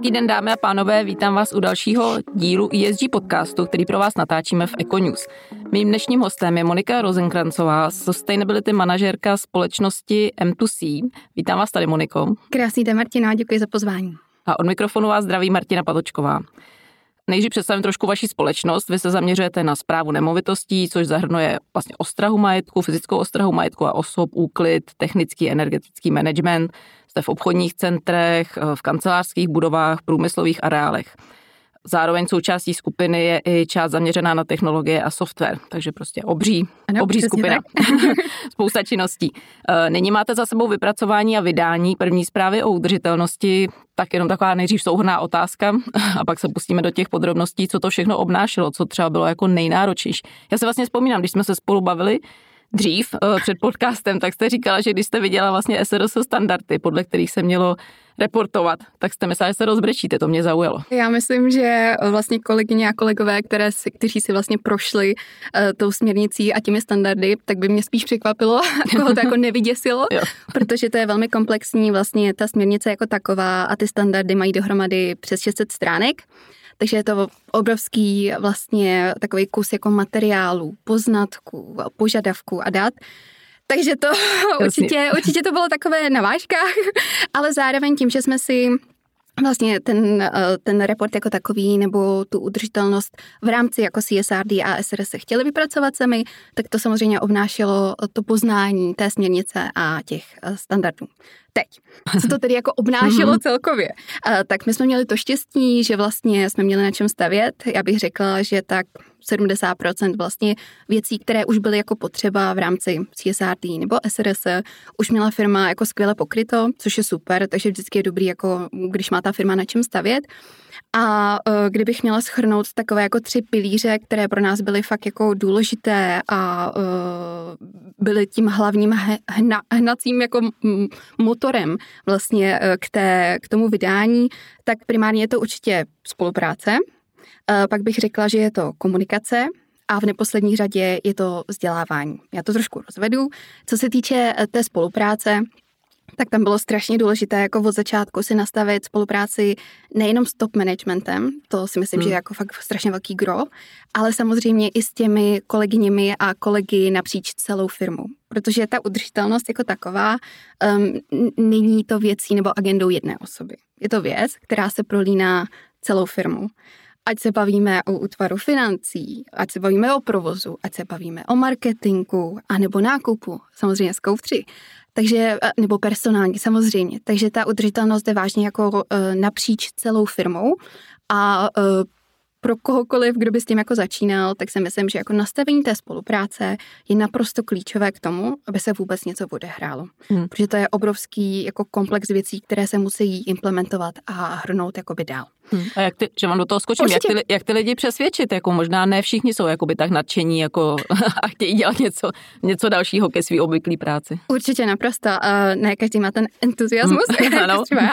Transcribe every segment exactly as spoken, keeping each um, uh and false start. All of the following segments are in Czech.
Hezký den, dámy a pánové, vítám vás u dalšího dílu E S G podcastu, který pro vás natáčíme v Econews. Mým dnešním hostem je Monika Rozenkrancová, sustainability manažerka společnosti M dva C. Vítám vás tady, Moniko. Krásný den, Martina, děkuji za pozvání. A od mikrofonu vás zdraví Martina Patočková. Nejdřív představím trošku vaši společnost. Vy se zaměřujete na správu nemovitostí, což zahrnuje vlastně ostrahu majetku, fyzickou ostrahu majetku a osob, úklid, technický, energetický management. Jste v obchodních centrech, v kancelářských budovách, průmyslových areálech. Zároveň součástí skupiny je i část zaměřená na technologie a software, takže prostě obří, ano, obří skupina. Spousta činností. Nyní máte za sebou vypracování a vydání první zprávy o udržitelnosti, tak jenom taková nejdřív souhrnná otázka a pak se pustíme do těch podrobností, co to všechno obnášelo, co třeba bylo jako nejnáročnější. Já se vlastně vzpomínám, když jsme se spolu bavili dřív před podcastem, tak jste říkala, že když jste viděla vlastně S R S standardy, podle kterých se mělo reportovat, tak jste myslela, že se rozbrečíte, to mě zaujalo. Já myslím, že vlastně kolegyně a kolegové, které si, kteří si vlastně prošli uh, tou směrnicí a těmi standardy, tak by mě spíš překvapilo, koho to jako nevyděsilo, protože to je velmi komplexní, vlastně ta směrnice jako taková a ty standardy mají dohromady přes šest set stránek. Takže je to obrovský vlastně takový kus jako materiálu, poznatků, požadavků a dat. Takže to určitě, určitě to bylo takové na vážkách, ale zároveň tím, že jsme si vlastně ten, ten report jako takový nebo tu udržitelnost v rámci jako C S R D a S R S chtěli vypracovat sami, tak to samozřejmě obnášelo to poznání té směrnice a těch standardů. Teď, co to tedy jako obnášelo celkově? Tak my jsme měli to štěstí, že vlastně jsme měli na čem stavět. Já bych řekla, že tak sedmdesát procent vlastně věcí, které už byly jako potřeba v rámci C S R D nebo S R S, už měla firma jako skvěle pokryto, což je super, takže vždycky je dobrý, jako když má ta firma na čem stavět. A uh, kdybych měla shrnout takové jako tři pilíře, které pro nás byly fakt jako důležité a uh, byly tím hlavním hna, hnacím jako m- motorem vlastně uh, k, té, k tomu vydání, tak primárně je to určitě spolupráce. Uh, pak bych řekla, že je to komunikace a v neposlední řadě je to vzdělávání. Já to trošku rozvedu. Co se týče uh, té spolupráce, tak tam bylo strašně důležité jako od začátku si nastavit spolupráci nejenom s top managementem, to si myslím, hmm. že je jako fakt strašně velký gro, ale samozřejmě i s těmi kolegyněmi a kolegy napříč celou firmu. Protože ta udržitelnost jako taková um, není to věcí nebo agendou jedné osoby. Je to věc, která se prolíná celou firmu. Ať se bavíme o útvaru financí, ať se bavíme o provozu, ať se bavíme o marketingu, anebo nákupu, samozřejmě scope tři. Takže, nebo personální, samozřejmě. Takže ta udržitelnost je vážně jako uh, napříč celou firmou a uh, pro kohokoliv, kdo by s tím jako začínal, tak si myslím, že jako nastavení té spolupráce je naprosto klíčové k tomu, aby se vůbec něco odehrálo. Hmm. Protože to je obrovský jako komplex věcí, které se musí implementovat a hrnout jakoby dál. Hmm. A jak ty, že vám do toho skočím, jak ty, jak ty lidi přesvědčit, jako možná ne všichni jsou jakoby tak nadšení jako a chtějí dělat něco, něco dalšího ke svý obvyklý práci. Určitě naprosto, uh, ne každý má ten entuziasmus, hmm. ano. uh,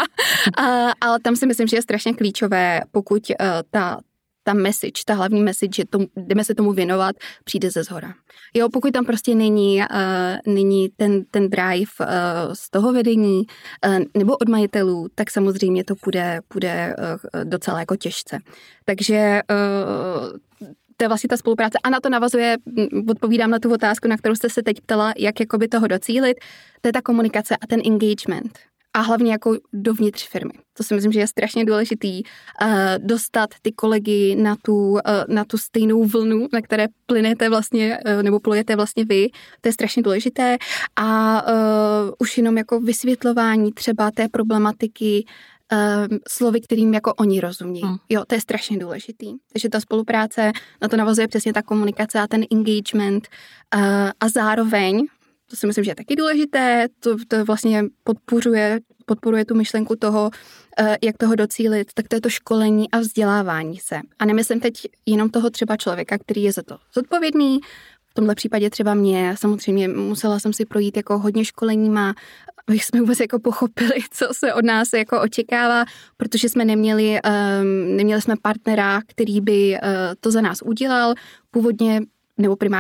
ale tam si myslím, že je strašně klíčové, pokud uh, ta ta message, ta hlavní message, že tomu, jdeme se tomu věnovat, přijde ze zhora. Jo, pokud tam prostě není, uh, není ten, ten drive uh, z toho vedení uh, nebo od majitelů, tak samozřejmě to půjde, půjde uh, docela jako těžce. Takže uh, to je vlastně ta spolupráce a na to navazuje, odpovídám na tu otázku, na kterou jste se teď ptala, jak jakoby toho docílit, to je ta komunikace a ten engagement. A hlavně jako dovnitř firmy. To si myslím, že je strašně důležitý uh, dostat ty kolegy na tu, uh, na tu stejnou vlnu, na které plynete vlastně, uh, nebo plujete vlastně vy. To je strašně důležité. A uh, už jenom jako vysvětlování třeba té problematiky uh, slovy, kterým jako oni rozumí. Hmm. Jo, to je strašně důležitý. Takže ta spolupráce, na to navazuje přesně ta komunikace a ten engagement uh, a zároveň to si myslím, že je taky důležité, to, to vlastně podporuje, podporuje tu myšlenku toho, jak toho docílit, tak to je to školení a vzdělávání se. A nemyslím teď jenom toho třeba člověka, který je za to zodpovědný, v tomhle případě třeba mě, samozřejmě musela jsem si projít jako hodně školeníma, abych jsme vůbec jako pochopili, co se od nás jako očekává, protože jsme neměli, um, neměli jsme partnera, který by uh, to za nás udělal. Původně nebo primárně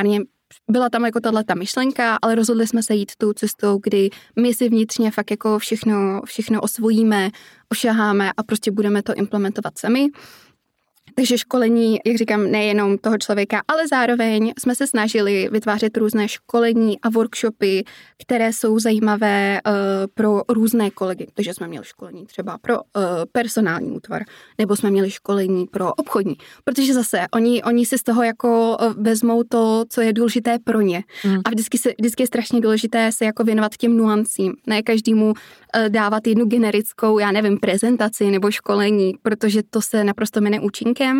byla tam jako tato myšlenka, ale rozhodli jsme se jít tou cestou, kdy my si vnitřně fakt jako všechno, všechno osvojíme, ošaháme a prostě budeme to implementovat sami. Takže školení, jak říkám, nejenom toho člověka, ale zároveň jsme se snažili vytvářet různé školení a workshopy, které jsou zajímavé uh, pro různé kolegy. Takže jsme měli školení třeba pro uh, personální útvar, nebo jsme měli školení pro obchodní. Protože zase oni, oni si z toho jako uh, vezmou to, co je důležité pro ně. Mm. A vždycky, se, vždycky je strašně důležité se jako věnovat těm nuancím. Ne každému uh, dávat jednu generickou, já nevím, prezentaci nebo školení, protože to se naprosto mine účinkem.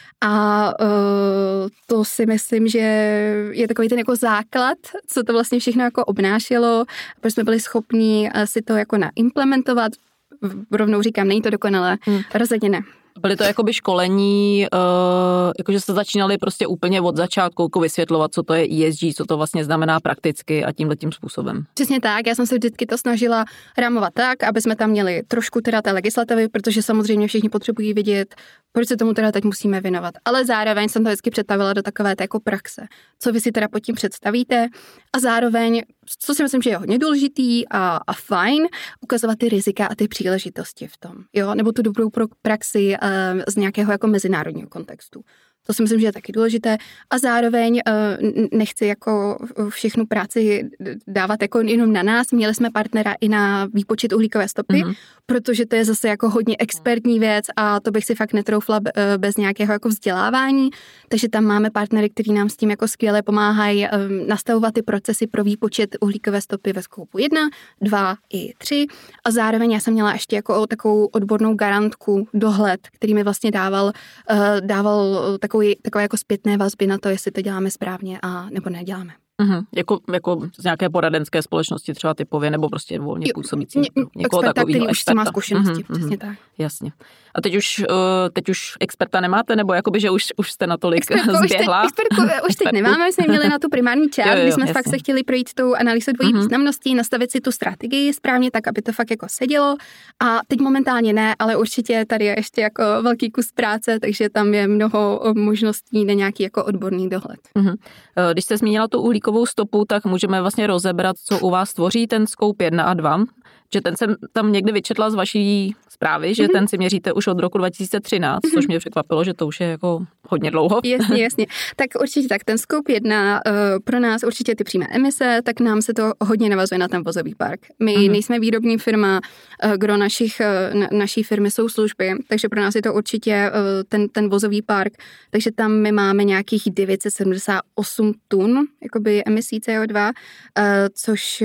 A uh, to si myslím, že je takový ten jako základ, co to vlastně všechno jako obnášelo, protože jsme byli schopni si to jako naimplementovat. Rovnou říkám, není to dokonalé, hmm. rozhodně ne. Byly to jakoby školení, uh, jakože se začínali prostě úplně od začátku jako vysvětlovat, co to je E S G, co to vlastně znamená prakticky a tímhletím způsobem. Přesně tak, já jsem se vždycky to snažila rámovat tak, aby jsme tam měli trošku teda té legislativy, protože samozřejmě všichni potřebují vědět, proč se tomu teda teď musíme věnovat. Ale zároveň jsem to vždycky představila do takové té jako praxe. Co vy si teda pod tím představíte a zároveň, co si myslím, že je hodně důležitý a, a fajn, ukazovat ty rizika a ty příležitosti v tom. Jo? Nebo tu dobrou praxi uh, z nějakého jako mezinárodního kontextu. To si myslím, že je taky důležité. A zároveň uh, nechci jako všechnu práci dávat jako jenom na nás. Měli jsme partnera i na výpočet uhlíkové stopy, mm-hmm. protože to je zase jako hodně expertní věc a to bych si fakt netroufla bez nějakého jako vzdělávání. Takže tam máme partnery, kteří nám s tím jako skvěle pomáhají um, nastavovat ty procesy pro výpočet uhlíkové stopy ve skoupu jedna, dva i tři. A zároveň já jsem měla ještě jako takovou odbornou garantku, dohled, který mi vlastně dával, uh, dával takový takové jako zpětné vazby na to, jestli to děláme správně a nebo neděláme. Mm-hmm. Jako, jako z nějaké poradenské společnosti třeba typově, nebo prostě volně působící. Někoho takového který už má zkušenosti, mm-hmm. přesně tak. Jasně. A teď už, teď už experta nemáte, nebo jakoby, že už, už jste natolik expertku, zběhla? Už teď, expertku už teď nemáme, my jsme měli na tu primární část, jo, jo, kdy jsme jasně. fakt se chtěli projít tou analýzou dvojí mm-hmm. významností, nastavit si tu strategii správně tak, aby to fakt jako sedělo. A teď momentálně ne, ale určitě tady je ještě jako velký kus práce, takže tam je mnoho možností na nějaký jako odborný dohled. Mm-hmm. Když jste zmínila tu uhlíkovou stopu, tak můžeme vlastně rozebrat, co u vás tvoří ten scope jedna a dva. Že ten jsem tam někdy vyčetla z vaší zprávy, že mm-hmm. ten si měříte už od roku dva tisíce třináct, mm-hmm. což mě překvapilo, že to už je jako hodně dlouho. Jasně, jasně. Tak určitě tak, ten scope jedna uh, pro nás určitě ty přímé emise, tak nám se to hodně navazuje na ten vozový park. My mm-hmm. nejsme výrobní firma, uh, gro našich, uh, na, naší firmy jsou služby, takže pro nás je to určitě uh, ten, ten vozový park, takže tam my máme nějakých devět set sedmdesát osm tun jakoby emisí C O dva, uh, což uh,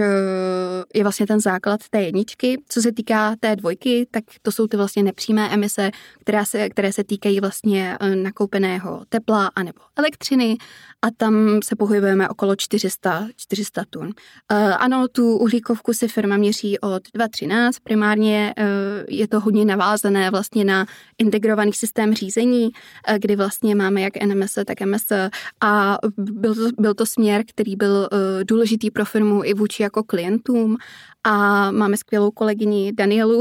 je vlastně ten základ té jedničky. Co se týká té dvojky, tak to jsou ty vlastně nepřímé emise, které se, které se týkají vlastně nakoupeného tepla anebo elektřiny a tam se pohybujeme okolo čtyři sta tun. Uh, ano, tu uhlíkovku si firma měří od dva tisíce třináct, primárně uh, je to hodně navázané vlastně na integrovaný systém řízení, uh, kdy vlastně máme jak N M S, tak M S a byl to, byl to směr, který byl uh, důležitý pro firmu i vůči jako klientům. A máme skvělou kolegyni Danielu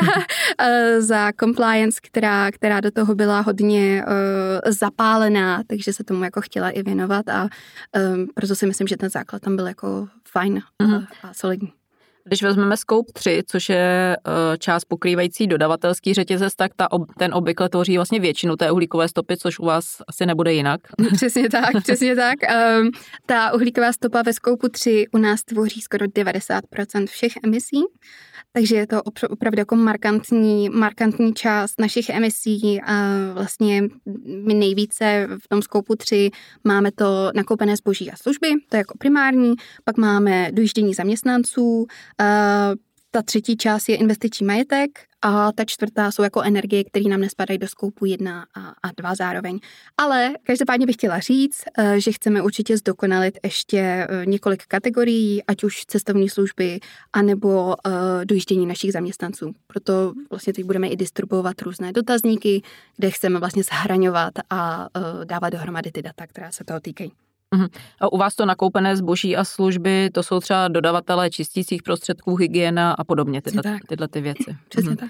za compliance, která, která do toho byla hodně uh, zapálená, takže se tomu jako chtěla i věnovat a um, proto si myslím, že ten základ tam byl jako fajn mm-hmm. a, a solidní. Když vezmeme scope tři, což je uh, část pokrývající dodavatelský řetězec, tak ta, ten obvykle tvoří vlastně většinu té uhlíkové stopy, což u vás asi nebude jinak. Přesně tak, přesně tak. Um, ta uhlíková stopa ve scope tři u nás tvoří skoro devadesát procent všech emisí, takže je to opravdu jako markantní, markantní část našich emisí a vlastně my nejvíce v tom scope tři máme to nakoupené zboží a služby, to je jako primární, pak máme dojíždění zaměstnanců, Uh, ta třetí část je investiční majetek a ta čtvrtá jsou jako energie, které nám nespadají do skoupu jedna a, a dva zároveň. Ale každopádně bych chtěla říct, uh, že chceme určitě zdokonalit ještě uh, několik kategorií, ať už cestovní služby, anebo uh, dojíždění našich zaměstnanců. Proto vlastně teď budeme i distribuovat různé dotazníky, kde chceme vlastně zhraňovat a uh, dávat dohromady ty data, která se toho týkají. A u vás to nakoupené zboží a služby, to jsou třeba dodavatelé čistících prostředků, hygiena a podobně, tyhle, tyhle ty věci. Přesně tak.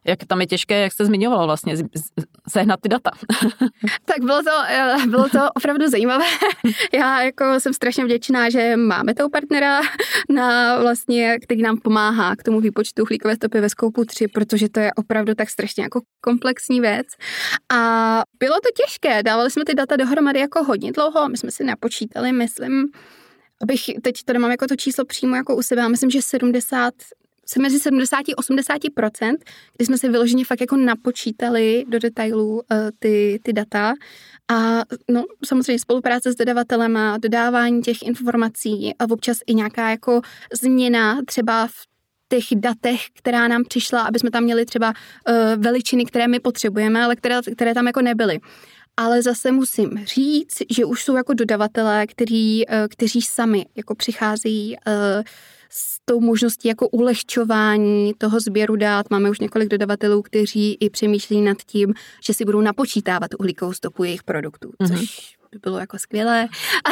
Jak tam je těžké, jak jste zmiňovala vlastně, sehnat ty data? Tak bylo to, bylo to opravdu zajímavé. Já jako jsem strašně vděčná, že máme toho partnera, na vlastně, který nám pomáhá k tomu výpočtu uhlíkové stopy ve Scope tři, protože to je opravdu tak strašně jako komplexní věc. A bylo to těžké, dávali jsme ty data dohromady jako hodně dlouho, my jsme si napočítali, myslím, abych, teď to nemám jako to číslo přímo jako u sebe, ale myslím, že sedmdesát mezi sedmdesát a osmdesát procent, kdy jsme si vyloženě fakt jako napočítali do detailů uh, ty, ty data a no, samozřejmě spolupráce s dodavatelem a dodávání těch informací a občas i nějaká jako změna třeba v těch datech, která nám přišla, aby jsme tam měli třeba uh, veličiny, které my potřebujeme, ale které, které tam jako nebyly. Ale zase musím říct, že už jsou jako dodavatelé, který, uh, kteří sami jako přicházejí uh, s tou možností jako ulehčování toho sběru dat. Máme už několik dodavatelů, kteří i přemýšlí nad tím, že si budou napočítávat uhlíkovou stopu jejich produktů, mm-hmm. což by bylo jako skvělé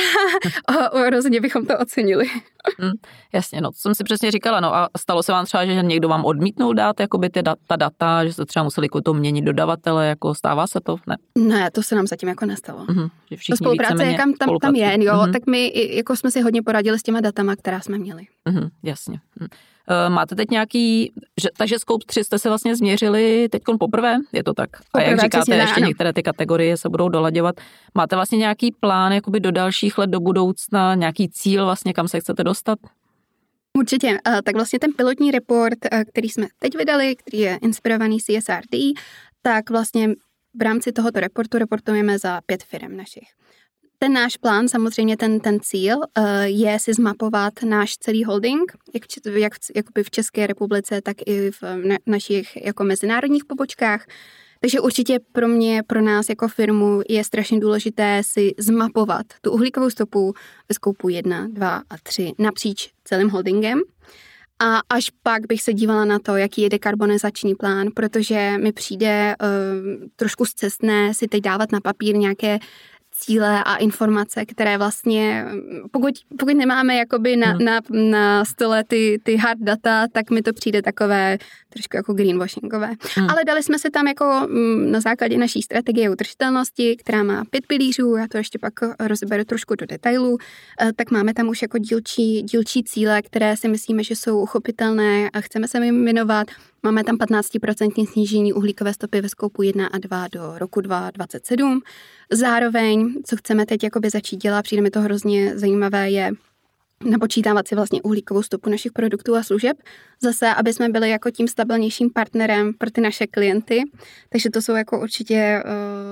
a rozhodně bychom to ocenili. Mm, jasně, no to jsem si přesně říkala, no a stalo se vám třeba, že někdo vám odmítnul dát jakoby ty data, ta data, že jste třeba museli jako to měnit dodavatele, jako stává se to? Ne, ne to se nám zatím jako nestalo. Mm-hmm, že to spolupráce, jakam tam, tam je, jo, mm-hmm. tak my jako jsme si hodně poradili s těma datama, která jsme měli. Mm-hmm, jasně. Mm. Máte teď nějaký, že, takže Scope tři jste se vlastně změřili teďkon poprvé, je to tak? Poprvé, a jak říkáte, ještě ano. některé ty kategorie se budou dolaďovat. Máte vlastně nějaký plán jakoby do dalších let, do budoucna, nějaký cíl vlastně, kam se chcete dostat? Určitě. Tak vlastně ten pilotní report, který jsme teď vydali, který je inspirovaný C S R D, tak vlastně v rámci tohoto reportu reportujeme za pět firem našich. Ten náš plán, samozřejmě ten, ten cíl, je si zmapovat náš celý holding, jak, jak, jak v České republice, tak i v našich jako mezinárodních pobočkách. Takže určitě pro mě, pro nás jako firmu je strašně důležité si zmapovat tu uhlíkovou stopu ve Scope jedna, dva a tři napříč celým holdingem. A až pak bych se dívala na to, jaký je dekarbonizační plán, protože mi přijde uh, trošku scestné si teď dávat na papír nějaké cíle a informace, které vlastně, pokud, pokud nemáme jakoby na, hmm. na, na stole ty, ty hard data, tak mi to přijde takové trošku jako greenwashingové. Hmm. Ale dali jsme se tam jako na základě naší strategie udržitelnosti, která má pět pilířů, já to ještě pak rozeberu trošku do detailů, tak máme tam už jako dílčí, dílčí cíle, které si myslíme, že jsou uchopitelné a chceme se jim věnovat. Máme tam patnáct procent snížení uhlíkové stopy ve Scope jedna a dva do roku dva tisíce dvacet sedm. Zároveň, co chceme teď jakoby začít dělat, přijde mi to hrozně zajímavé, je napočítávat si vlastně uhlíkovou stopu našich produktů a služeb. Zase, aby jsme byli jako tím stabilnějším partnerem pro ty naše klienty. Takže to jsou jako určitě,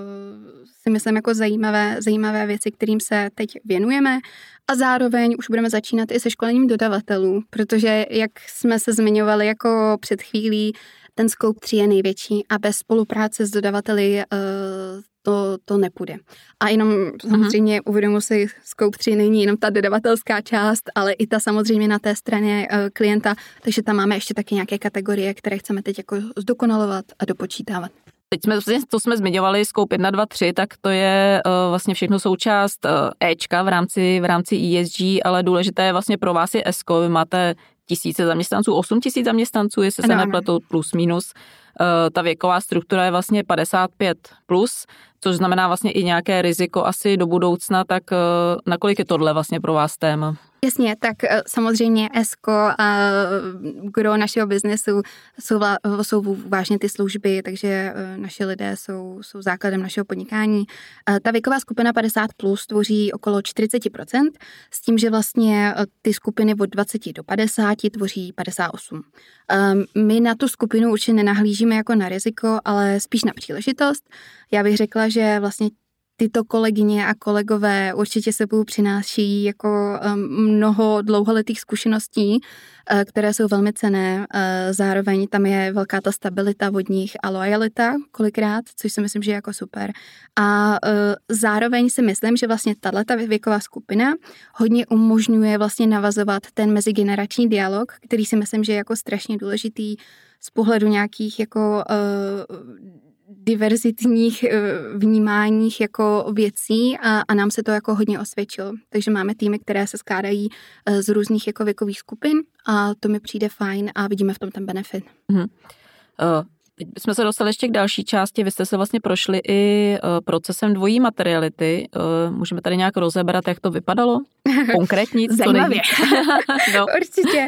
uh, si myslím, jako zajímavé, zajímavé věci, kterým se teď věnujeme. A zároveň už budeme začínat i se školením dodavatelů, protože, jak jsme se zmiňovali jako před chvílí, ten Scope tři je největší a bez spolupráce s dodavateli uh, to, to nepůjde. A jenom samozřejmě uh-huh. uvědomuji si, Scope tři není jenom ta dodavatelská část, ale i ta samozřejmě na té straně uh, klienta, takže tam máme ještě taky nějaké kategorie, které chceme teď jako zdokonalovat a dopočítávat. Teď jsme, to jsme zmiňovali, Scope jedna, dva, tři, tak to je uh, vlastně všechno součást uh, Ečka v rámci, v rámci E S G, ale důležité je vlastně pro vás je Esko. Vy máte tisíce zaměstnanců, osm tisíc zaměstnanců, jestli se nepletu, plus minus. Uh, ta věková struktura je vlastně padesát pět plus, což znamená vlastně i nějaké riziko asi do budoucna, tak uh, nakolik je tohle vlastně pro vás téma? Jasně, tak samozřejmě Esko a gro našeho biznesu jsou, jsou vážně ty služby, takže naši lidé jsou, jsou základem našeho podnikání. Ta věková skupina padesát plus tvoří okolo čtyřicet procent, s tím, že vlastně ty skupiny od dvacet do padesáti tvoří padesát osm. My na tu skupinu určitě nenahlížíme jako na riziko, ale spíš na příležitost. Já bych řekla, že vlastně tyto kolegyně a kolegové určitě sebou přináší jako mnoho dlouholetých zkušeností, které jsou velmi cenné. Zároveň tam je velká ta stabilita od nich a loajalita kolikrát, což si myslím, že je jako super. A zároveň si myslím, že vlastně tato věková skupina hodně umožňuje vlastně navazovat ten mezigenerační dialog, který si myslím, že je jako strašně důležitý z pohledu nějakých jako diverzitních vnímáních jako věcí a, a nám se to jako hodně osvědčilo. Takže máme týmy, které se skládají z různých jako věkových skupin a to mi přijde fajn a vidíme v tom ten benefit. Mm-hmm. Uh, Teď bychom se dostali ještě k další části. Vy jste se vlastně prošli i procesem dvojí materiality. Můžeme tady nějak rozebrat, jak to vypadalo? Konkrétně? Zajímavě. No. Určitě.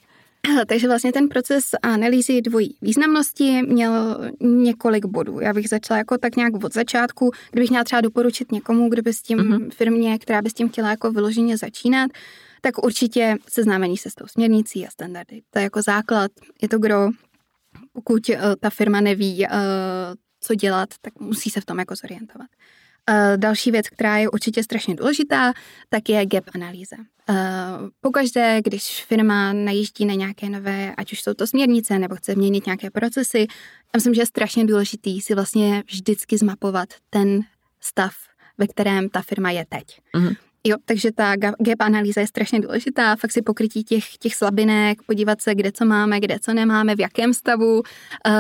Takže vlastně ten proces analýzy dvojí významnosti měl několik bodů. Já bych začala jako tak nějak od začátku, kdybych měla třeba doporučit někomu, kdo by s tím mm-hmm. firmě, která by s tím chtěla jako vyloženě začínat, tak určitě seznámení se s tou směrnicí a standardy. To je jako základ, je to gro. Pokud uh, ta firma neví, uh, co dělat, tak musí se v tom jako zorientovat. Uh, další věc, která je určitě strašně důležitá, tak je gap analýza. Uh, pokaždé, když firma najíždí na nějaké nové, ať už jsou to směrnice, nebo chce měnit nějaké procesy, já myslím, že je strašně důležitý si vlastně vždycky zmapovat ten stav, ve kterém ta firma je teď. Mm-hmm. Jo, takže ta gap analýza je strašně důležitá, fakt si pokrytí těch, těch slabinek, podívat se, kde co máme, kde co nemáme, v jakém stavu, uh,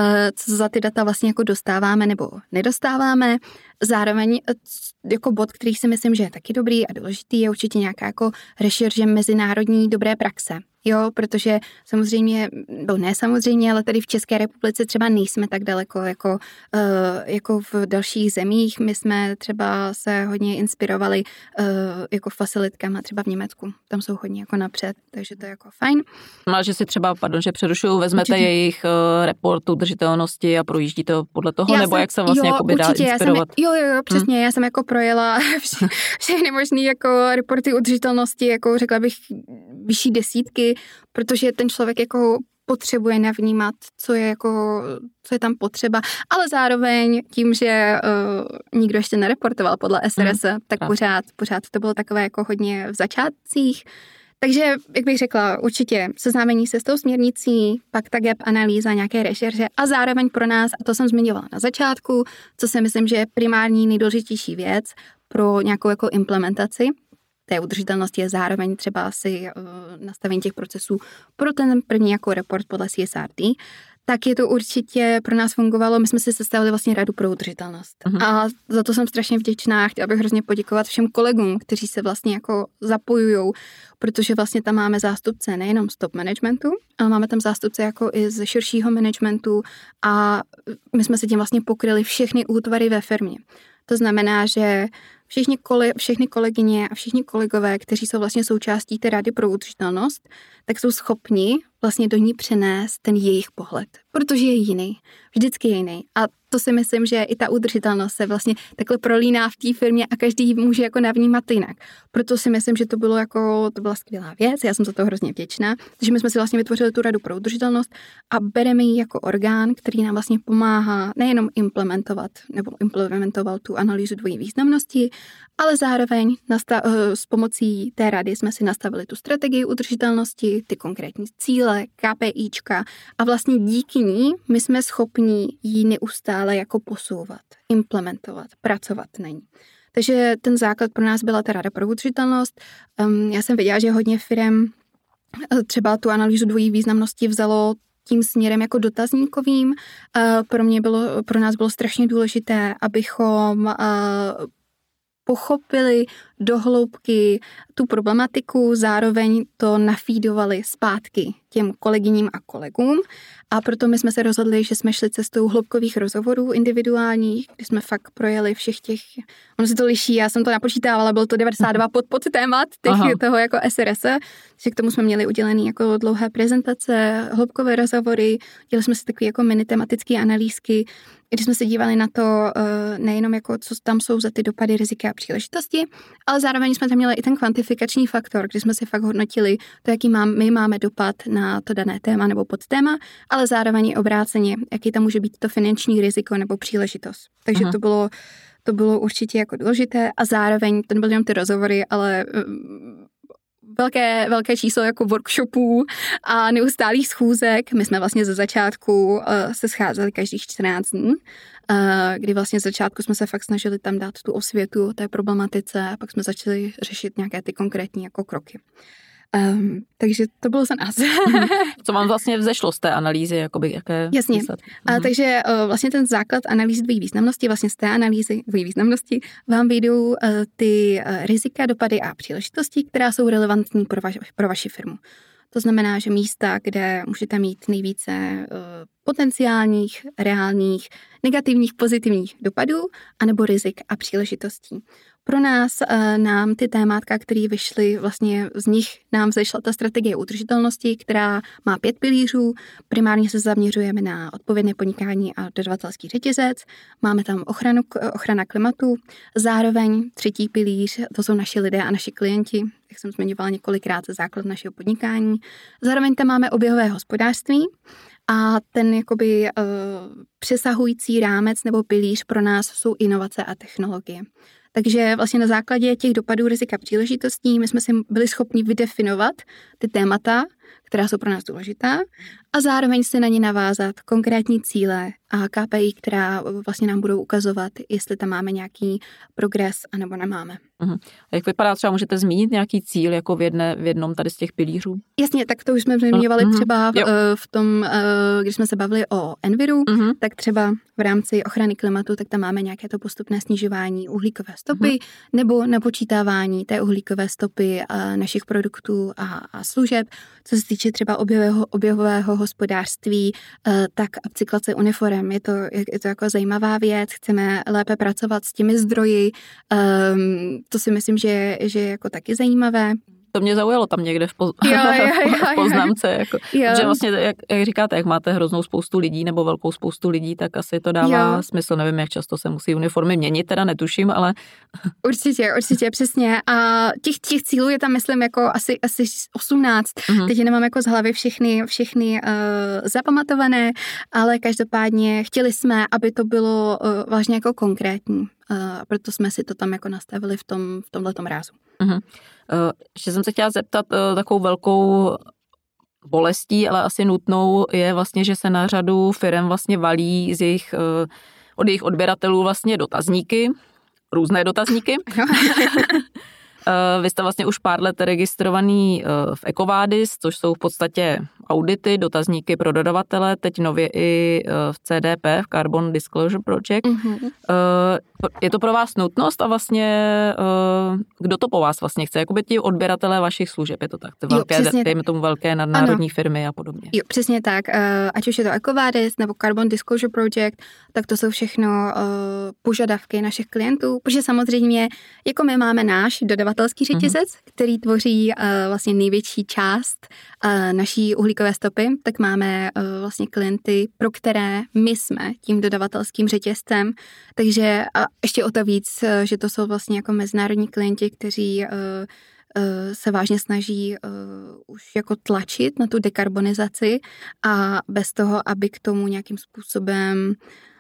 co za ty data vlastně jako dostáváme nebo nedostáváme. Zároveň jako bod, který si myslím, že je taky dobrý a důležitý, je určitě nějaká jako rešerže mezinárodní dobré praxe. Jo, protože samozřejmě, no ne samozřejmě, ale tady v České republice třeba nejsme tak daleko jako, uh, jako v dalších zemích. My jsme třeba se hodně inspirovali uh, jako facilitkama třeba v Německu. Tam jsou hodně jako napřed, takže to je jako fajn. No, že si třeba, pardon, že přerušuju, vezmete určitě jejich uh, report udržitelnosti a projíždíte podle toho, já nebo jsem, jak se vlastně jo, jako by dá inspirovat? Jsem, jo, jo, jo, přesně, hmm. já jsem jako projela vše, všechny možný jako reporty udržitelnosti, jako řekla bych vyšší desítky, protože ten člověk jako potřebuje navnímat, co je jako, co je tam potřeba, ale zároveň tím, že uh, nikdo ještě nereportoval podle S R S, mm, tak pořád, pořád to bylo takové jako hodně v začátcích. Takže, jak bych řekla, určitě seznámení se s tou směrnicí, pak ta gap analýza, nějaké rešerše a zároveň pro nás, a to jsem zmiňovala na začátku, co si myslím, že je primární nejdůležitější věc pro nějakou jako implementaci té udržitelnosti je zároveň třeba asi uh, nastavení těch procesů pro ten první jako report podle C S R D, tak je to určitě pro nás fungovalo. My jsme si sestavili vlastně radu pro udržitelnost. Uh-huh. A za to jsem strašně vděčná. Chtěla bych hrozně poděkovat všem kolegům, kteří se vlastně jako zapojujou, protože vlastně tam máme zástupce nejenom z top managementu, ale máme tam zástupce jako i z širšího managementu a my jsme se tím vlastně pokryli všechny útvary ve firmě. To znamená, že všichni kole, všechny kolegyně a všichni kolegové, kteří jsou vlastně součástí té rady pro udržitelnost, tak jsou schopni vlastně do ní přenést ten jejich pohled, protože je jiný, vždycky je jiný. A to si myslím, že i ta udržitelnost se vlastně takhle prolíná v té firmě a každý může jako navnímat jinak. Proto si myslím, že to bylo jako, to byla skvělá věc, já jsem za to hrozně vděčná, takže my jsme si vlastně vytvořili tu radu pro udržitelnost a bereme ji jako orgán, který nám vlastně pomáhá nejenom implementovat nebo implementoval tu analýzu dvojí významnosti, ale zároveň nastav, s pomocí té rady jsme si nastavili tu strategii udržitelnosti, ty konkrétní cíle, KPIčka a vlastně díky ní my jsme schopni ji neustále jako posouvat, implementovat, pracovat na ní. Takže ten základ pro nás byla ta rada pro udržitelnost. Um, já jsem věděla, že hodně firem třeba tu analýzu dvojí významnosti vzalo tím směrem jako dotazníkovým. Uh, pro mě bylo, pro nás bylo strašně důležité, abychom uh, pochopili do hloubky tu problematiku, zároveň to nafídovali zpátky těm kolegyním a kolegům. A proto my jsme se rozhodli, že jsme šli cestou hloubkových rozhovorů individuálních, kdy jsme fakt projeli všech těch, ono se to liší, já jsem to napočítávala, bylo to devadesát dva pod, pod témat těch, toho jako S R S, takže k tomu jsme měli udělený jako dlouhé prezentace, hloubkové rozhovory, dělali jsme si takové jako mini tematické analýzky, kdy jsme se dívali na to nejenom jako, co tam jsou za ty dopady, rizika a příležitosti, ale zároveň jsme tam měli i ten kvantifikační faktor, kdy jsme si fakt hodnotili to, jaký mám, my máme dopad na to dané téma nebo podtéma, ale zároveň i obráceně, jaký tam může být to finanční riziko nebo příležitost. Takže to bylo, to bylo určitě jako důležité a zároveň, to nebyly jenom ty rozhovory, ale velké, velké číslo jako workshopů a neustálých schůzek. My jsme vlastně ze začátku uh, se scházeli každých čtrnáct dní, uh, kdy vlastně ze začátku jsme se fakt snažili tam dát tu osvětu o té problematice a pak jsme začali řešit nějaké ty konkrétní jako kroky. Um, takže to bylo za nás. Co vám vlastně vzešlo z té analýzy? Jakoby, jaké Jasně. A, takže uh, vlastně ten základ analýzy dvojí významnosti, vlastně z té analýzy dvojí významnosti vám vyjdou uh, ty uh, rizika, dopady a příležitosti, která jsou relevantní pro, vaš, pro vaši firmu. To znamená, že místa, kde můžete mít nejvíce potenciálních, reálných, negativních, pozitivních dopadů, anebo rizik a příležitostí. Pro nás, nám ty témátka, které vyšly, vlastně z nich nám vzešla ta strategie udržitelnosti, která má pět pilířů. Primárně se zaměřujeme na odpovědné podnikání a dodavatelský řetězec. Máme tam ochranu, ochrana klimatu. Zároveň třetí pilíř, to jsou naši lidé a naši klienti, jak jsem zmiňovala několikrát, základ našeho podnikání. Zároveň tam máme oběhové hospodářství. A ten jakoby uh, přesahující rámec nebo pilíř pro nás jsou inovace a technologie. Takže vlastně na základě těch dopadů rizika příležitostí my jsme si byli schopni vydefinovat ty témata, která jsou pro nás důležitá, a zároveň si na ně navázat konkrétní cíle a K P I, která vlastně nám budou ukazovat, jestli tam máme nějaký progres anebo nemáme. Uh-huh. A jak vypadá, třeba můžete zmínit nějaký cíl jako v, jedné, v jednom tady z těch pilířů? Jasně, tak to už jsme zmiňovali uh-huh. třeba v, v tom, když jsme se bavili o Enviru, uh-huh. tak třeba v rámci ochrany klimatu, tak tam máme nějaké to postupné snižování uhlíkové stopy uh-huh. nebo napočítávání té uhlíkové stopy našich produktů a, a služeb. Co se týče třeba oběhového, oběhového hospodářství, tak upcyklace uniform. Je to, je to jako zajímavá věc, chceme lépe pracovat s těmi zdroji, um, to si myslím, že, že je jako taky zajímavé. To mě zaujalo tam někde v, poz... jo, jo, jo, v poznámce. Jako, že vlastně, jak, jak říkáte, jak máte hroznou spoustu lidí nebo velkou spoustu lidí, tak asi to dává jo. smysl. Nevím, jak často se musí uniformy měnit, teda netuším, ale... Určitě, určitě, přesně. A těch, těch cílů je tam, myslím, jako asi, asi osmnáct. Mm-hmm. Teď nemám jako z hlavy všechny, všechny uh, zapamatované, ale každopádně chtěli jsme, aby to bylo uh, vážně jako konkrétní. Uh, proto jsme si to tam jako nastavili v tom, v tomhletom rázu. Uh-huh. Uh, ještě jsem se chtěla zeptat, uh, takovou velkou bolestí, ale asi nutnou je vlastně, že se na řadu firem vlastně valí z jejich, uh, od jejich odběratelů vlastně dotazníky, různé dotazníky. Vy jste vlastně už pár let registrovaný v EcoVadis, což jsou v podstatě audity, dotazníky pro dodavatele, teď nově i v C D P, v Carbon Disclosure Project. Mm-hmm. Je to pro vás nutnost a vlastně kdo to po vás vlastně chce? Jakoby ti odběratelé vašich služeb, je to tak? Velké, dejme tomu velké nadnárodní ano. firmy a podobně. Jo, přesně tak. Ať už je to EcoVadis nebo Carbon Disclosure Project, tak to jsou všechno požadavky našich klientů, protože samozřejmě jako my máme náš dodavatelský řetězec, mm-hmm. který tvoří uh, vlastně největší část uh, naší uhlíkové stopy, tak máme uh, vlastně klienty, pro které my jsme tím dodavatelským řetězcem, takže a ještě o to víc, uh, že to jsou vlastně jako mezinárodní klienti, kteří uh, uh, se vážně snaží uh, už jako tlačit na tu dekarbonizaci a bez toho, aby k tomu nějakým způsobem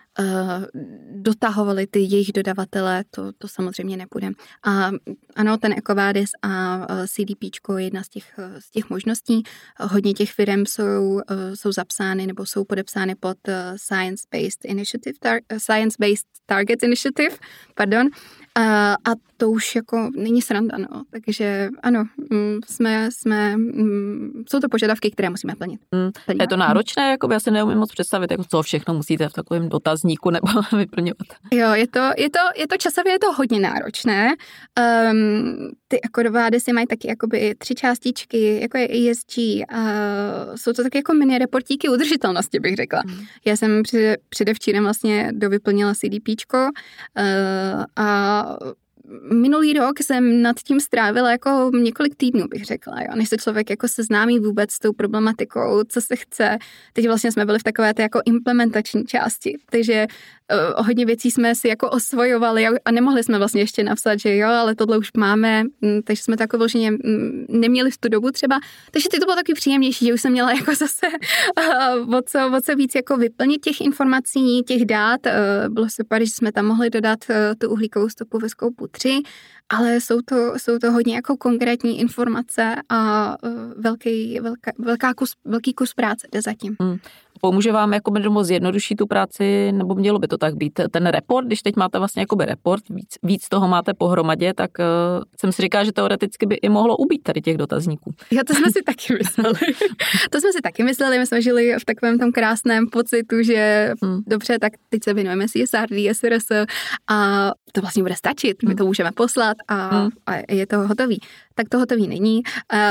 dotahovali ty jejich dodavatele, to, to samozřejmě nepůjde. A ano, ten EcoVadis a CDPčko je jedna z těch, z těch možností. Hodně těch firm jsou, jsou zapsány nebo jsou podepsány pod Science Based Initiative, tar, Science Based Targets Initiative, pardon. A, a to už jako není sranda, no. Takže ano, jsme, jsme, jsou to požadavky, které musíme plnit. Mm. Je to náročné, jako já si neumím moc představit, jako co všechno musíte v takovém dotazníku nebo vyplňovat. Jo, je to, je to, je to časově je to hodně náročné. Um, ty EcoVadisy mají taky jakoby tři částičky, jako je E S G. Uh, jsou to taky jako mini reportíky udržitelnosti, bych řekla. Mm. Já jsem před, předevčírem vlastně dovyplnila CDPčko uh, a minulý rok jsem nad tím strávila jako několik týdnů, bych řekla, jo, než se člověk jako seznámí vůbec s tou problematikou, co se chce. Teď vlastně jsme byli v takové té jako implementační části, takže uh, hodně věcí jsme si jako osvojovali a nemohli jsme vlastně ještě napsat, že jo, ale tohle už máme, m, takže jsme to jako vloženě neměli v tu dobu třeba, takže teď to bylo taky příjemnější, že už jsem měla jako zase uh, o, co, o co víc jako vyplnit těch informací, těch dát, uh, bylo super, že jsme tam mohli dodat uh, tu uhlíkovou stopu ve skoupu tři, ale jsou to, jsou to hodně jako konkrétní informace a uh, velký, velká, velká kus, velký kus práce jde zatím. Hmm. Pomůže vám jako by zjednodušit tu práci, nebo mělo by to tak být? Ten report, když teď máte vlastně jakoby report, víc, víc toho máte pohromadě, tak uh, jsem si říkala, že teoreticky by i mohlo ubít tady těch dotazníků. Jo, to jsme si taky mysleli. to jsme si taky mysleli, my jsme žili v takovém tom krásném pocitu, že hmm. dobře, tak teď se věnujeme C S R, D S R S a to vlastně bude stačit, my to můžeme poslat a, hmm. a je to hotový. tak to hotový není. Uh,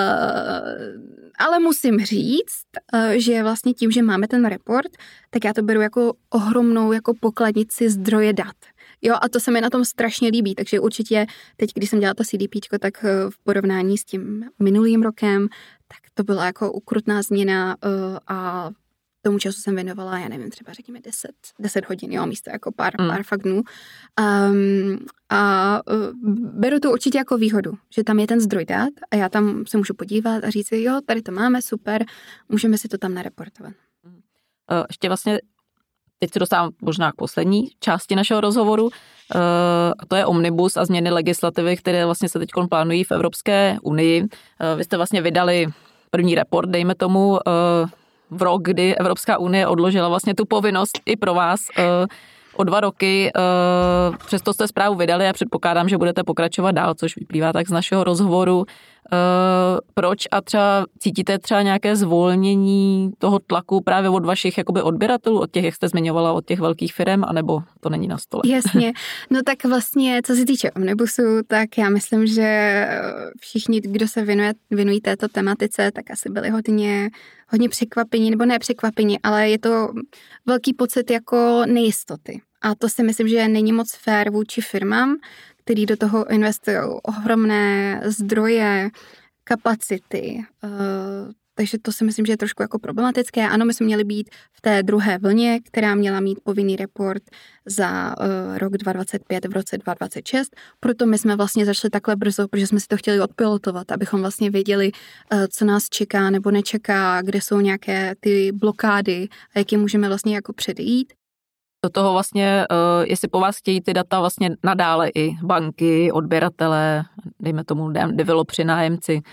ale musím říct, uh, že vlastně tím, že máme ten report, tak já to beru jako ohromnou jako pokladnici zdroje dat. Jo, a to se mi na tom strašně líbí, takže určitě teď, když jsem dělala to CDPčko, tak v porovnání s tím minulým rokem, tak to byla jako ukrutná změna uh, a tomu času jsem věnovala, já nevím, třeba řekněme deset, deset hodin, jo, místo jako pár, mm. pár fakt dnů. Um, a uh, beru to určitě jako výhodu, že tam je ten zdroj dat a já tam se můžu podívat a říct si, jo, tady to máme, super, můžeme si to tam nareportovat. Uh, ještě vlastně teď se dostávám možná k poslední části našeho rozhovoru, uh, a to je omnibus a změny legislativy, které vlastně se teď plánují v Evropské unii. Uh, vy jste vlastně vydali první report, dejme tomu, uh, v rok, kdy Evropská unie odložila vlastně tu povinnost i pro vás uh, o dva roky. Uh, přesto jste zprávu vydali a předpokládám, že budete pokračovat dál, což vyplývá tak z našeho rozhovoru. Uh, proč a třeba cítíte třeba nějaké zvolnění toho tlaku právě od vašich jakoby odběratelů, od těch, jak jste zmiňovala, od těch velkých firem, anebo to není na stole? Jasně. No tak vlastně, co se týče omnibusu, tak já myslím, že všichni, kdo se věnuje, věnují této tematice, tak asi byli hodně, hodně překvapení, nebo ne překvapení, ale je to velký pocit jako nejistoty. A to si myslím, že není moc fér vůči firmám, který do toho investují ohromné zdroje, kapacity. Takže to si myslím, že je trošku jako problematické. Ano, my jsme měli být v té druhé vlně, která měla mít povinný report za rok dva tisíce dvacet pět v roce dva tisíce dvacet šest. Proto my jsme vlastně začali takhle brzo, protože jsme si to chtěli odpilotovat, abychom vlastně věděli, co nás čeká nebo nečeká, kde jsou nějaké ty blokády a jak je můžeme vlastně jako předejít. Do toho vlastně, jestli po vás chtějí ty data vlastně nadále i banky, odběratele, dejme tomu developři, nájemci.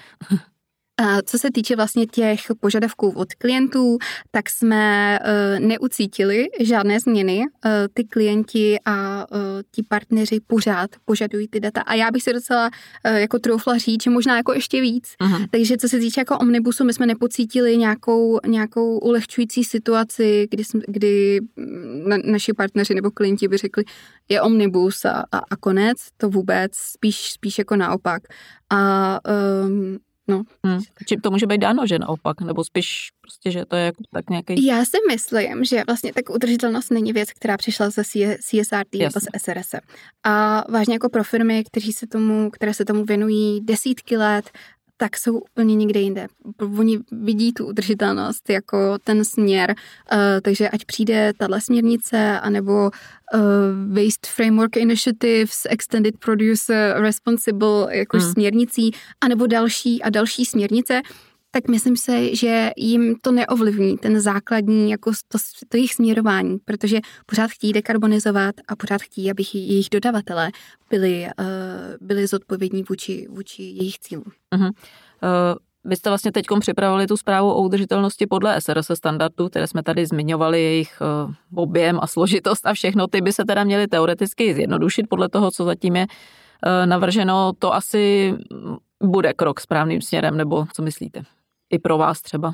Co se týče vlastně těch požadavků od klientů, tak jsme uh, neucítili žádné změny. Uh, ty klienti a uh, ti partneři pořád požadují ty data. A já bych si docela uh, jako troufla říct, že možná jako ještě víc. Uh-huh. Takže co se týče jako omnibusu, my jsme nepocítili nějakou, nějakou ulehčující situaci, kdy, jsme, kdy na, naši partneři nebo klienti by řekli, je omnibus a, a, a konec. To vůbec, spíš, spíš jako naopak. A um, No. Hmm. Čím to může být dáno, že naopak? Nebo spíš prostě, že to je jako tak nějaký... Já si myslím, že vlastně tak udržitelnost není věc, která přišla ze C S R T nebo z S R S. A vážně jako pro firmy, kteří se tomu, které se tomu věnují desítky let, tak jsou úplně někde jinde. Oni vidí tu udržitelnost jako ten směr, uh, takže ať přijde tahle směrnice, anebo uh, Waste Framework Initiatives, Extended Producer Responsible jako hmm. směrnicí, anebo další a další směrnice, tak myslím si, že jim to neovlivní, ten základní, jako to, to jejich směrování, protože pořád chtějí dekarbonizovat a pořád chtějí, aby jejich dodavatelé byli, uh, byli zodpovědní vůči, vůči jejich cílům. Uh-huh. Uh, vy jste vlastně teď připravili tu zprávu o udržitelnosti podle S R S standardů, které jsme tady zmiňovali, jejich uh, objem a složitost a všechno, ty by se teda měly teoreticky zjednodušit podle toho, co zatím je uh, navrženo. To asi bude krok správným směrem, nebo co myslíte? I pro vás třeba?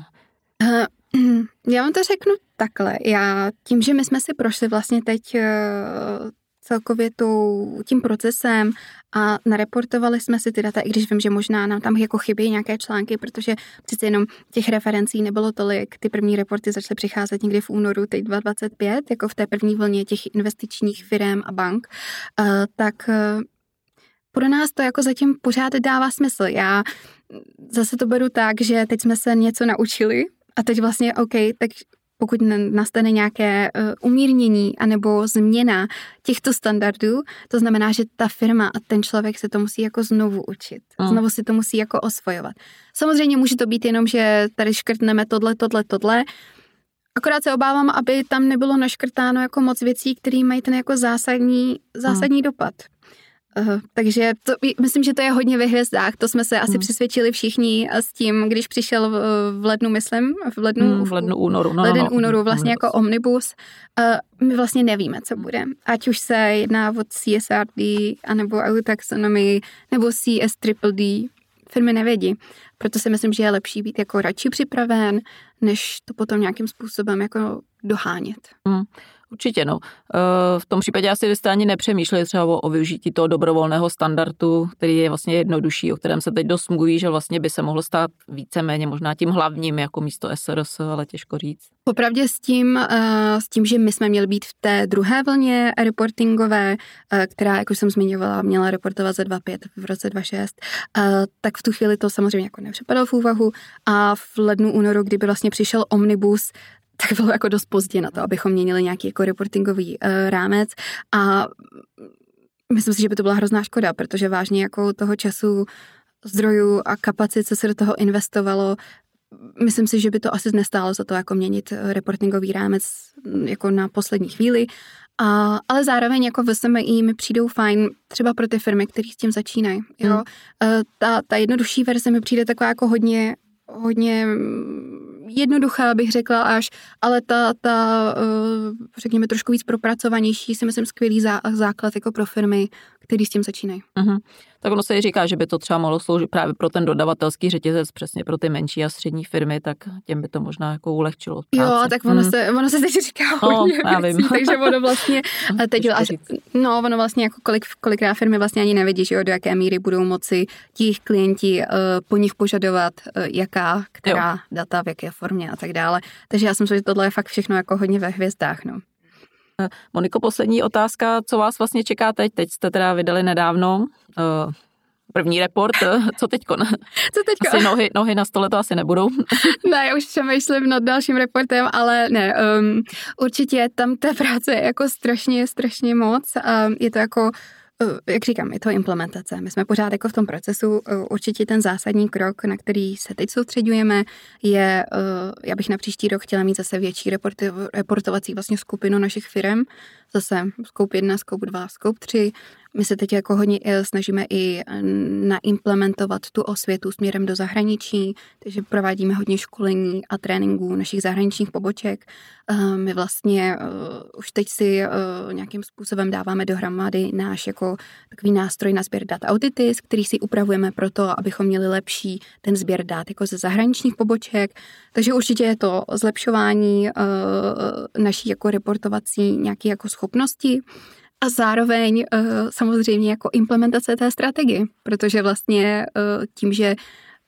Uh, já vám to řeknu takhle. Já tím, že my jsme si prošli vlastně teď uh, celkově tou, tím procesem a nareportovali jsme si ty data, i když vím, že možná nám tam jako chybí nějaké články, protože přece jenom těch referencí nebylo tolik. Ty první reporty začaly přicházet někdy v únoru teď dva tisíce dvacet pět, jako v té první vlně těch investičních firem a bank, uh, tak uh, pro nás to jako zatím pořád dává smysl. Já zase to beru tak, že teď jsme se něco naučili a teď vlastně OK, tak pokud nastane nějaké uh, umírnění anebo změna těchto standardů, to znamená, že ta firma a ten člověk se to musí jako znovu učit. Mm. Znovu si to musí jako osvojovat. Samozřejmě může to být jenom, že tady škrtneme tohle, tohle, tohle. Akorát se obávám, aby tam nebylo naškrtáno jako moc věcí, které mají ten jako zásadní, zásadní mm. dopad. Uh, takže to, myslím, že to je hodně ve hvězdách. To jsme se asi hmm. přesvědčili všichni s tím, když přišel v, v lednu, myslím, v lednu, hmm, v lednu únoru. No, leden no, no, únoru vlastně omnibus. Jako omnibus. Uh, my vlastně nevíme, co bude. Ať už se jedná o C S R D, anebo E U taxonomy, nebo C S D D. Firmy nevědí. Proto si myslím, že je lepší být jako radši připraven, než to potom nějakým způsobem jako dohánět. Hmm. Určitě, no. V tom případě asi vy jste ani nepřemýšleli třeba o, o využití toho dobrovolného standardu, který je vlastně jednodušší, o kterém se teď dost mluví, že vlastně by se mohlo stát víceméně možná tím hlavním jako místo S R S, ale těžko říct. Popravdě s tím, s tím, že my jsme měli být v té druhé vlně reportingové, která, jak už jsem zmiňovala, měla reportovat za dva pět v roce dva šest, tak v tu chvíli to samozřejmě jako nepřipadalo v úvahu a v lednu, únoru, kdyby vlastně přišel omnibus, tak bylo jako dost pozdě na to, abychom měnili nějaký jako reportingový uh, rámec a myslím si, že by to byla hrozná škoda, protože vážně jako toho času, zdrojů a kapacit, co se do toho investovalo, myslím si, že by to asi nestálo za to jako měnit reportingový rámec jako na poslední chvíli, a, ale zároveň jako v S M I mi přijdou fajn třeba pro ty firmy, které s tím začínají. Jo? Hmm. Uh, ta, ta jednodušší verze mi přijde taková jako hodně hodně jednoduchá, bych řekla až, ale ta, ta řekněme, trošku víc propracovanější, si myslím, skvělý zá, základ jako pro firmy, který s tím začínají. Uh-huh. Tak ono se říká, že by to třeba mohlo sloužit právě pro ten dodavatelský řetězec, přesně pro ty menší a střední firmy, tak těm by to možná jako ulehčilo práci. Jo, tak ono, hmm. se, ono se teď říká hodně no, věcí, takže ono vlastně, teď, no ono vlastně jako kolik, kolikrát firmy vlastně ani nevidí, že jo, do jaké míry budou moci ti klienti uh, po nich požadovat, uh, jaká, která jo. data, v jaké formě a tak dále. Takže já si myslím, že tohle je fakt všechno jako hodně ve hvězdách, no. Moniko, poslední otázka, co vás vlastně čeká teď? Teď jste teda vydali nedávno uh, první report, co teďko? Co teďko? Asi nohy, nohy na stole to asi nebudou. Ne, já už přemýšlím nad dalším reportem, ale ne, um, určitě tam té práce je jako strašně, strašně moc. Um, je to jako jak říkám, je to implementace. My jsme pořád jako v tom procesu. Určitě ten zásadní krok, na který se teď soustředujeme, je, já bych na příští rok chtěla mít zase větší reportovací vlastně skupinu našich firem. Zase scope jedna, scope dva, scope tři. My se teď jako hodně snažíme i naimplementovat tu osvětu směrem do zahraničí, takže provádíme hodně školení a tréninků našich zahraničních poboček. My vlastně už teď si nějakým způsobem dáváme dohromady náš jako takový nástroj na sběr dat Auditis, který si upravujeme proto, abychom měli lepší ten sběr dat jako ze zahraničních poboček. Takže určitě je to zlepšování naší jako reportovací nějaké jako schopnosti. A zároveň uh, samozřejmě jako implementace té strategie, protože vlastně uh, tím, že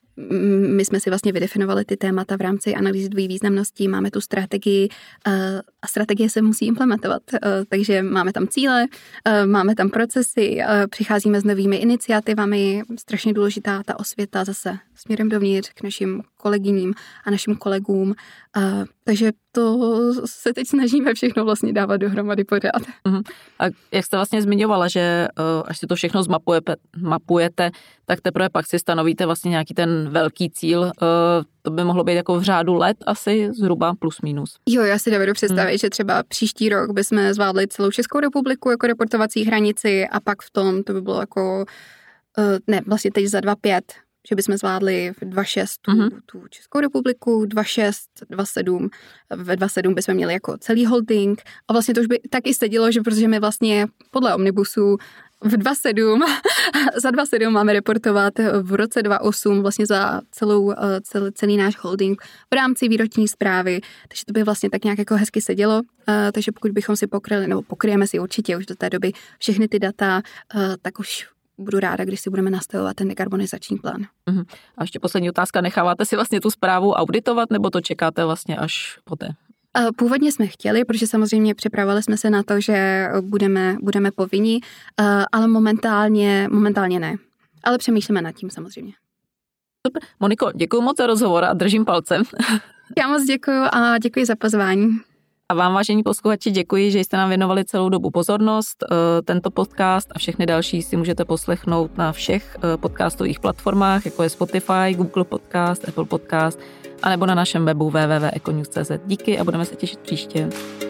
my jsme si vlastně vydefinovali ty témata v rámci analýzy dvojí významnosti, máme tu strategii uh, a strategie se musí implementovat, uh, takže máme tam cíle, uh, máme tam procesy, uh, přicházíme s novými iniciativami, strašně důležitá ta osvěta zase směrem dovnitř k našim kolegyním a našim kolegům, uh, takže to se teď snažíme všechno vlastně dávat dohromady pořád. Uh-huh. A jak jste vlastně zmiňovala, že uh, až si to všechno zmapujete, mapujete, tak teprve pak si stanovíte vlastně nějaký ten velký cíl, uh, to by mohlo být jako v řádu let asi zhruba plus minus. Jo, já si dovedu představit, hmm. že třeba příští rok bychom zvládli celou Českou republiku jako reportovací hranici a pak v tom to by bylo jako, uh, ne, vlastně teď za dva pět, že bychom zvládli v dva šest tu, mm-hmm. tu Českou republiku, dva šest, dva sedm, ve dva sedm bychom měli jako celý holding a vlastně to už by tak i sedělo, že protože my vlastně podle Omnibusu v dva sedm, za dva sedm máme reportovat v roce dva osm vlastně za celou, celý, celý náš holding v rámci výroční zprávy, takže to by vlastně tak nějak jako hezky sedělo, takže pokud bychom si pokryli, nebo pokryjeme si určitě už do té doby všechny ty data, tak už budu ráda, když si budeme nastavovat ten dekarbonizační plán. Uh-huh. A ještě poslední otázka, necháváte si vlastně tu zprávu auditovat, nebo to čekáte vlastně až poté? Původně jsme chtěli, protože samozřejmě připravovali jsme se na to, že budeme, budeme povinni, ale momentálně, momentálně ne. Ale přemýšlíme nad tím samozřejmě. Super. Moniko, děkuji moc za rozhovor a držím palcem. Já moc děkuji a děkuji za pozvání. A vám, vážení posluchači, děkuji, že jste nám věnovali celou dobu pozornost. Tento podcast a všechny další si můžete poslechnout na všech podcastových platformách, jako je Spotify, Google Podcast, Apple Podcast, anebo na našem webu w w w tečka econews tečka c z. Díky a budeme se těšit příště.